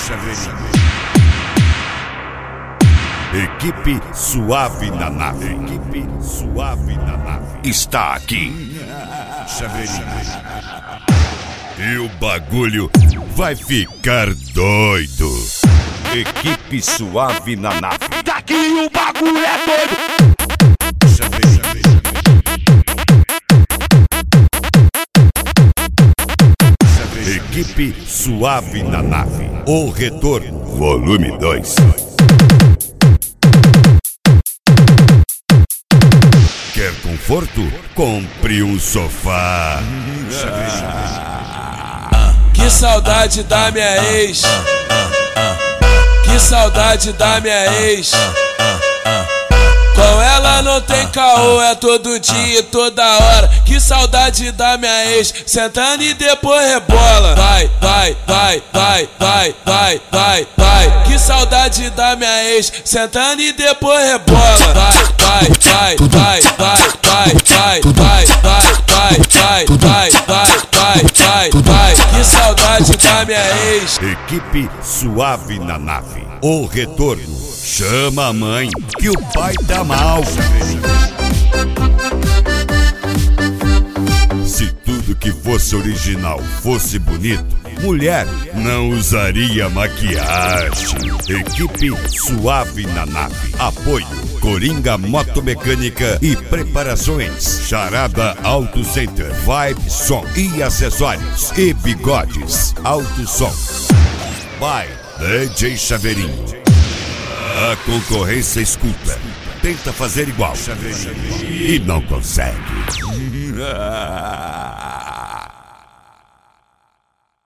Chaveirinho. Equipe Suave na Nave. Equipe Suave na Nave. Está aqui. Chaveirinho. E o bagulho vai ficar doido. Equipe Suave na Nave. Daqui o bagulho é doido. Chaveirinho. Equipe Suave na Nave. O Retorno, volume 2. Quer conforto? Compre um sofá. Que saudade da minha ex. Que saudade da minha ex. Com ela não tem caô, é todo dia e toda hora. Que saudade da minha ex, sentando e depois rebola. Vai, vai, vai, vai, vai, vai, vai, vai. Que saudade da minha ex, sentando e depois rebola. Vai, vai, vai, vai, vai, vai, vai, vai, vai, vai, vai, vai, vai, vai. Que saudade da minha ex. Equipe Suave na Nave. O Retorno. Chama a mãe que o pai tá mal. Se tudo que fosse original fosse bonito, mulher não usaria maquiagem. Equipe Suave na Nave. Apoio Coringa Motomecânica e Preparações. Charada Auto Center. Vibe Som e acessórios. E bigodes. Auto Som. By DJ Chaveirinho. A concorrência escuta, tenta fazer igual e não consegue.